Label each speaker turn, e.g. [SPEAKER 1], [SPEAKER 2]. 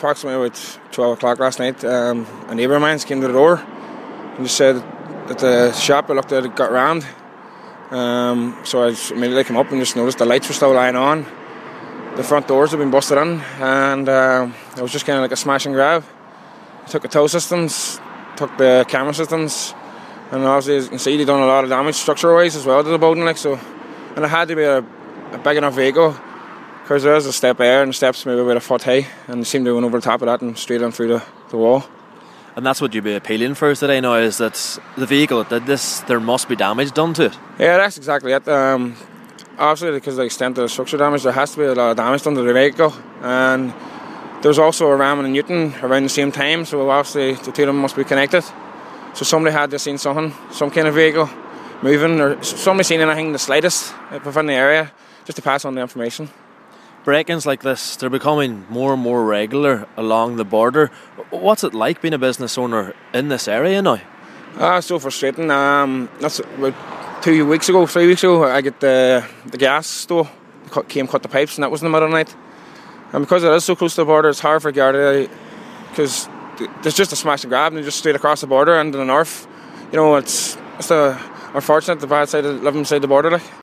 [SPEAKER 1] approximately about 12 o'clock last night, a neighbour of mine came to the door and just said that the shop I looked at it got rammed. So I just immediately came up and just noticed the lights were still lying on. The front doors had been busted in, and it was just kind of like a smash and grab. I took the tow systems, took the camera systems, and obviously as you can see they've done a lot of damage structure wise as well to the building, like so. And it had to be a big enough vehicle, because there is a step there and the steps maybe about a foot high, and they seemed to went over the top of that and straight in through the wall.
[SPEAKER 2] And that's what you'd be appealing for today now, is that the vehicle that did this, there must be damage done to it.
[SPEAKER 1] Yeah, that's exactly it. Obviously, because of the extent of the structure damage, there has to be a lot of damage done to the vehicle. And there's also a ram and a Newton around the same time, so obviously the two of them must be connected. So somebody had to seen something, some kind of vehicle moving, or somebody seen anything the slightest within the area, just to pass on the information.
[SPEAKER 2] Break-ins like this, they're becoming more and more regular along the border. What's it like being a business owner in this area now?
[SPEAKER 1] So frustrating. That's about 3 weeks ago, I get the gas store came cut the pipes, and that was in the middle of the night. And because it is so close to the border, it's hard for Garda, because there's just a smash and grab and just straight across the border into the north. You know, it's unfortunate the bad side of living beside the border, like.